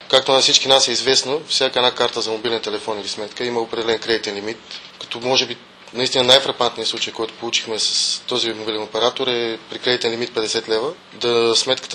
Както на всички нас е известно, всяка една карта за мобилен телефон или сметка има определен кредитен лимит, като може би наистина най-фрапантният случай, който получихме с този мобилен оператор е при кредитен лимит 50 лева, сметката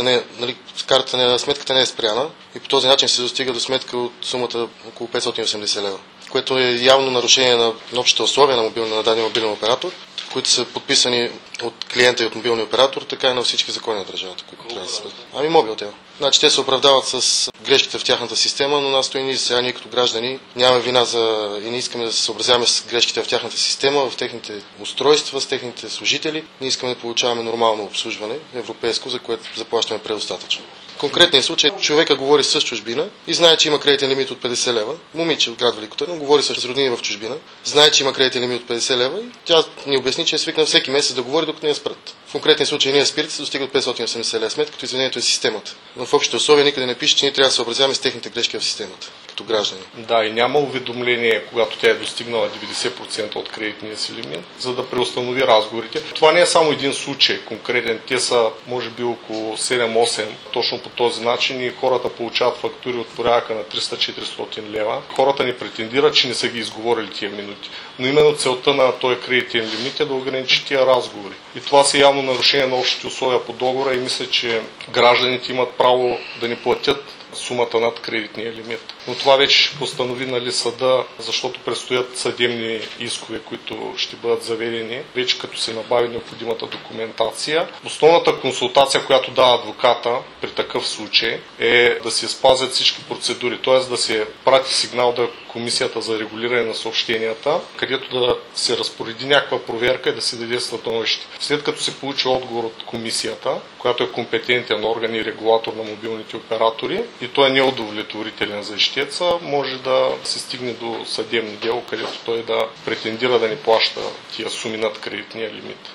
не е спряна и по този начин се достига до сметка от сумата около 580 лева, което е явно нарушение на общите условия на даден мобилен оператор, които са подписани от клиента и от мобилния оператор, така и на всички закони на държавата, които трябва да се бъдат. Мобилтел. Значи те се оправдават с грешките в тяхната система, но нас ние като граждани нямаме вина и не искаме да се съобразяваме с грешките в тяхната система, в техните устройства, с техните служители. Ние искаме да получаваме нормално обслужване, европейско, за което заплащаме предостатъчно. В конкретния случай човека говори с чужбина и знае, че има кредитен лимит от 50 лева. Момиче от град Велико Търново говори с роднини в чужбина, знае, че има кредитен лимит от 50 лева и тя ни обясни, че е свикнала всеки месец да говори, докато не я спрат. В конкретния случай ние спират се достигат 580 лева сметка, като извинението е системата. Но в общите условия никъде не пише, че ние трябва да се съобразяваме с техните грешки в системата, като граждани. Да, и няма уведомление, когато тя е достигнала 90% от кредитния си лимит, за да преустанови разговорите. Това не е само един случай конкретен, те са може би около 7-8, точно по този начин и хората получават фактури от порядъка на 300-400 лева. Хората ни претендират, че не са ги изговорили тия минути. Но именно целта на този кредитен лимит е да ограничи тия разговори. И това са явно нарушение на общите условия по договора и мисля, че гражданите имат право да не платят сумата над кредитния лимит. Но това вече ще постанови съда, защото предстоят съдебни искове, които ще бъдат заведени, вече като се набави необходимата документация. Основната консултация, която дава адвоката при такъв случай, е да се спазят всички процедури, т.е. да се прати сигнал до Комисията за регулиране на съобщенията, където да се разпореди някаква проверка и да се даде становище. След като се получи отговор от комисията, която е компетентен орган и регулатор на мобилните оператори, и той е неудовлетворителен за ищеца, може да се стигне до съдебно дело, където той да претендира да не плаща тия суми над кредитния лимит.